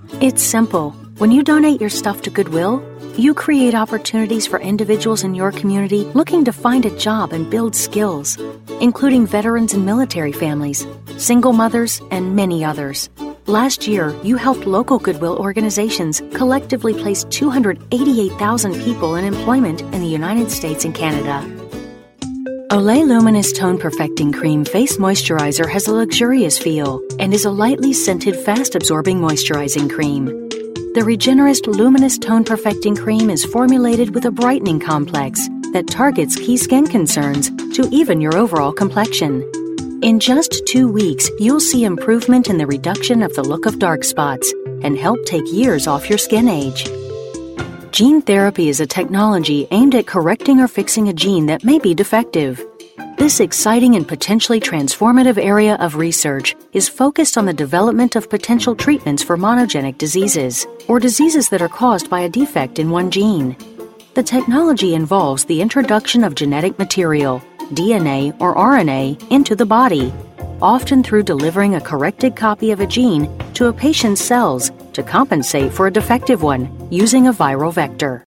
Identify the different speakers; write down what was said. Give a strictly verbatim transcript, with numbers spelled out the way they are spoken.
Speaker 1: It's simple. When you donate your stuff to Goodwill, you create opportunities for individuals in your community looking to find a job and build skills, including veterans and military families, single mothers, and many others. Last year, you helped local Goodwill organizations collectively place two hundred eighty-eight thousand people in employment in the United States and Canada. Olay Luminous Tone Perfecting Cream Face Moisturizer has a luxurious feel and is a lightly scented, fast-absorbing moisturizing cream. The Regenerist Luminous Tone Perfecting Cream is formulated with a brightening complex that targets key skin concerns to even your overall complexion. In just two weeks, you'll see improvement in the reduction of the look of dark spots and help take years off your skin age. Gene therapy is a technology aimed at correcting or fixing a gene that may be defective. This exciting and potentially transformative area of research is focused on the development of potential treatments for monogenic diseases, or diseases that are caused by a defect in one gene. The technology involves the introduction of genetic material, D N A or R N A, into the body, often through delivering a corrected copy of a gene to a patient's cells to compensate for a defective one using a viral vector.